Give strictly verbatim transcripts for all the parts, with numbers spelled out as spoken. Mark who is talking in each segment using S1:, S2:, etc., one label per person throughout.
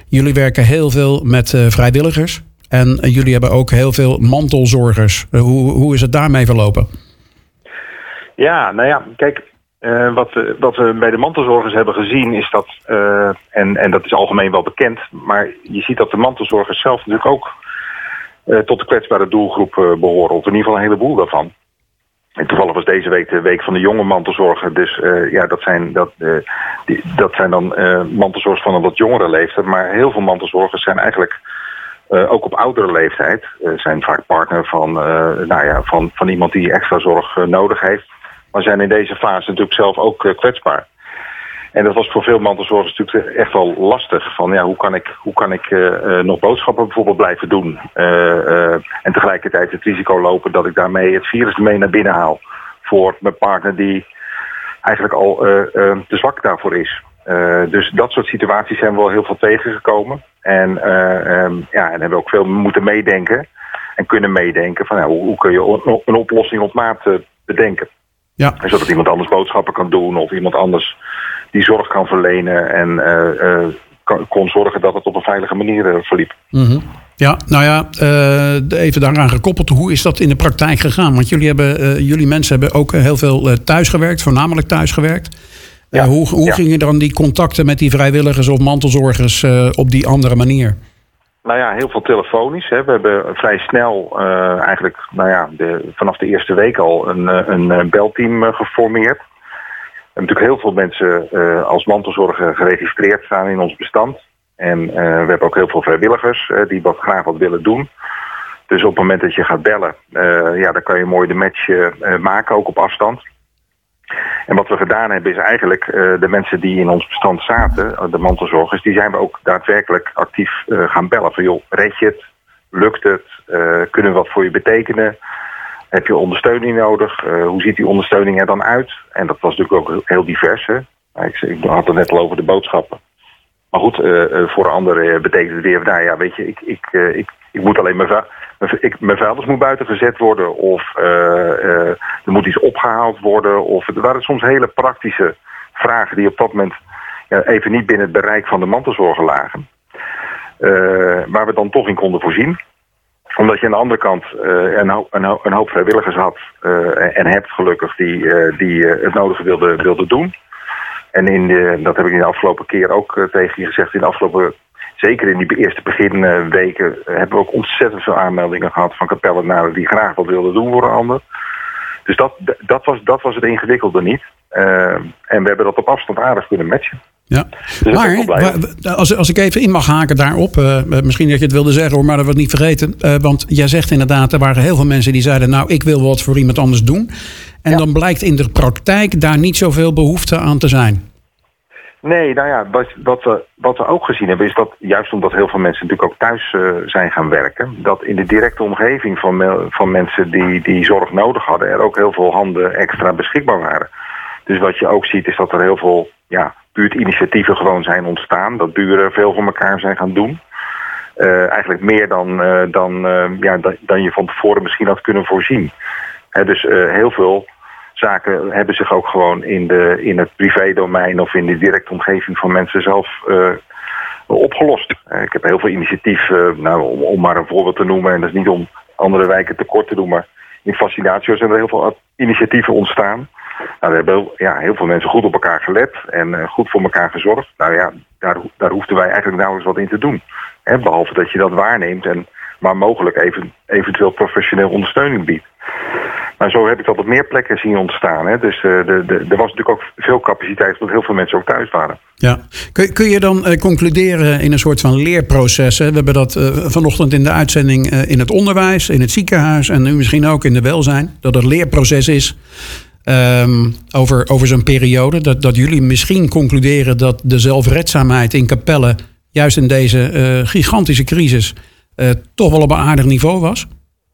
S1: Jullie werken heel veel met uh, vrijwilligers. En uh, jullie hebben ook heel veel mantelzorgers. Uh, hoe, hoe is het daarmee verlopen?
S2: Ja, nou ja, kijk, uh, wat, we, wat we bij de mantelzorgers hebben gezien is dat, uh, en, en dat is algemeen wel bekend, maar je ziet dat de mantelzorgers zelf natuurlijk ook uh, tot de kwetsbare doelgroep uh, behoren, of in ieder geval een heleboel daarvan. En toevallig was deze week de week van de jonge mantelzorger, dus uh, ja, dat zijn, dat, uh, die, dat zijn dan uh, mantelzorgers van een wat jongere leeftijd, maar heel veel mantelzorgers zijn eigenlijk Uh, ook op oudere leeftijd, uh, zijn vaak partner van, uh, nou ja, van, van iemand die extra zorg uh, nodig heeft. Maar zijn in deze fase natuurlijk zelf ook uh, kwetsbaar. En dat was voor veel mantelzorgers natuurlijk echt wel lastig. Van ja, hoe kan ik, hoe kan ik uh, uh, nog boodschappen bijvoorbeeld blijven doen? Uh, uh, en tegelijkertijd het risico lopen dat ik daarmee het virus mee naar binnen haal. Voor mijn partner die eigenlijk al uh, uh, te zwak daarvoor is. Uh, dus dat soort situaties zijn we wel heel veel tegengekomen. En, uh, um, ja, en hebben we ook veel moeten meedenken. En kunnen meedenken van nou, hoe, hoe kun je on- een oplossing op maat uh, bedenken.
S1: Ja.
S2: Zodat iemand anders boodschappen kan doen. Of iemand anders die zorg kan verlenen. En uh, uh, kan, kon zorgen dat het op een veilige manier uh, verliep.
S1: Mm-hmm. Ja, nou ja, uh, even daaraan gekoppeld. Hoe is dat in de praktijk gegaan? Want jullie, hebben, uh, jullie mensen hebben ook heel veel uh, thuisgewerkt. Voornamelijk thuisgewerkt. Ja, uh, hoe hoe ja. gingen dan die contacten met die vrijwilligers of mantelzorgers uh, op die andere manier?
S2: Nou ja, heel veel telefonisch. Hè. We hebben vrij snel, uh, eigenlijk nou ja, de, vanaf de eerste week al een, een belteam uh, geformeerd. We hebben natuurlijk heel veel mensen uh, als mantelzorger geregistreerd staan in ons bestand. En uh, we hebben ook heel veel vrijwilligers uh, die wat graag wat willen doen. Dus op het moment dat je gaat bellen, uh, ja, dan kan je mooi de match uh, maken, ook op afstand. En wat we gedaan hebben is eigenlijk uh, de mensen die in ons bestand zaten, de mantelzorgers, die zijn we ook daadwerkelijk actief uh, gaan bellen. Van joh, red je het? Lukt het? Uh, kunnen we wat voor je betekenen? Heb je ondersteuning nodig? Uh, hoe ziet die ondersteuning er dan uit? En dat was natuurlijk ook heel divers. Hè? Ik, ik had het net al over de boodschappen. Maar goed, uh, uh, voor anderen betekent het weer, nou ja, weet je, ik, ik, uh, ik, ik moet alleen mijn, ik, mijn vuilnis moet buiten gezet worden. Of uh, uh, er moet iets opgehaald worden. Of er waren soms hele praktische vragen die op dat moment uh, even niet binnen het bereik van de mantelzorger lagen. Uh, waar we dan toch in konden voorzien. Omdat je aan de andere kant uh, een, hoop, een, hoop, een hoop vrijwilligers had uh, en hebt gelukkig die, uh, die uh, het nodige wilden wilde doen. En in de, dat heb ik in de afgelopen keer ook uh, tegen je gezegd. In de afgelopen, zeker in die eerste beginweken uh, hebben we ook ontzettend veel aanmeldingen gehad van kapellenaren die graag wat wilden doen voor een ander. Dus dat, dat, was, dat was het ingewikkelde niet. Uh, en we hebben dat op afstand aardig kunnen matchen.
S1: Ja, dus maar waar, als, als ik even in mag haken daarop, uh, misschien dat je het wilde zeggen hoor, maar dat we het niet vergeten. Uh, want jij zegt inderdaad, er waren heel veel mensen die zeiden, nou ik wil wat voor iemand anders doen. En ja. dan blijkt in de praktijk daar niet zoveel behoefte aan te zijn.
S2: Nee, nou ja, wat, wat, we, wat we ook gezien hebben is dat, juist omdat heel veel mensen natuurlijk ook thuis uh, zijn gaan werken, dat in de directe omgeving van, van mensen die, die zorg nodig hadden, er ook heel veel handen extra beschikbaar waren. Dus wat je ook ziet is dat er heel veel ja, buurtinitiatieven gewoon zijn ontstaan. Dat buren veel voor elkaar zijn gaan doen. Uh, eigenlijk meer dan, uh, dan, uh, ja, dan, dan je van tevoren misschien had kunnen voorzien. He, dus uh, heel veel zaken hebben zich ook gewoon in, de, in het privédomein of in de directe omgeving van mensen zelf uh, opgelost. Uh, ik heb heel veel initiatief, uh, nou, om, om maar een voorbeeld te noemen, en dat is niet om andere wijken tekort te doen, maar in Fascinatio zijn er heel veel initiatieven ontstaan. Nou, we hebben ja, heel veel mensen goed op elkaar gelet en uh, goed voor elkaar gezorgd. Nou ja, daar, daar hoefden wij eigenlijk nauwelijks wat in te doen. Hè, behalve dat je dat waarneemt en maar mogelijk even, eventueel professioneel ondersteuning biedt. Maar zo heb ik dat op meer plekken zien ontstaan. Hè. Dus uh, de, de, er was natuurlijk ook veel capaciteit, omdat heel veel mensen ook thuis waren.
S1: Ja. Kun, kun je dan uh, concluderen in een soort van leerproces? Hè? We hebben dat uh, vanochtend in de uitzending uh, in het onderwijs, in het ziekenhuis en nu misschien ook in de welzijn. Dat het leerproces is um, over, over zo'n periode. Dat, dat jullie misschien concluderen dat de zelfredzaamheid in Capelle juist in deze uh, gigantische crisis uh, toch wel op een aardig niveau was?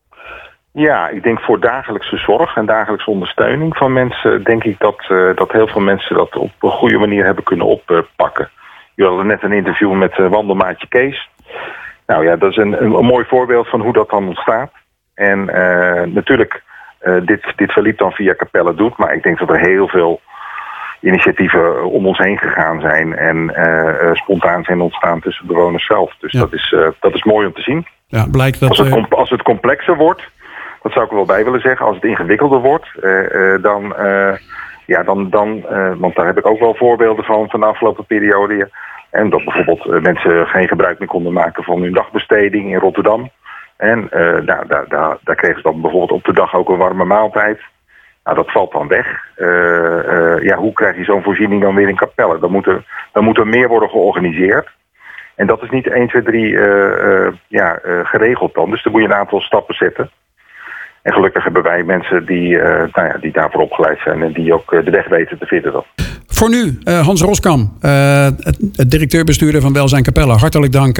S2: Ja, ik denk voor dagelijkse zorg en dagelijkse ondersteuning van mensen, denk ik dat, uh, dat heel veel mensen dat op een goede manier hebben kunnen oppakken. Je had net een interview met uh, wandelmaatje Kees. Nou ja, dat is een, een, een mooi voorbeeld van hoe dat dan ontstaat. En uh, natuurlijk, uh, dit, dit verliep dan via Capelle Doet, maar ik denk dat er heel veel initiatieven om ons heen gegaan zijn en uh, uh, spontaan zijn ontstaan tussen bewoners zelf. Dus ja. dat, is, uh, dat is mooi om te zien.
S1: Ja, blijkt dat,
S2: als, het com- als het complexer wordt, dat zou ik er wel bij willen zeggen, als het ingewikkelder wordt, uh, uh, dan, uh, ja, dan, dan uh, want daar heb ik ook wel voorbeelden van van de afgelopen periode. En dat bijvoorbeeld uh, mensen geen gebruik meer konden maken van hun dagbesteding in Rotterdam. En uh, daar, daar, daar, daar kregen ze dan bijvoorbeeld op de dag ook een warme maaltijd. Nou, dat valt dan weg. Uh, uh, ja, hoe krijg je zo'n voorziening dan weer in Capelle? Dan moet er, dan moet er meer worden georganiseerd. En dat is niet één, twee, drie uh, uh, ja, uh, geregeld dan. Dus dan moet je een aantal stappen zetten. En gelukkig hebben wij mensen die, uh, nou ja, die daarvoor opgeleid zijn en die ook uh, de weg weten te vinden. Dan.
S1: Voor nu, uh, Hans Roskam, uh, directeur-bestuurder van Welzijn Capelle. Hartelijk dank.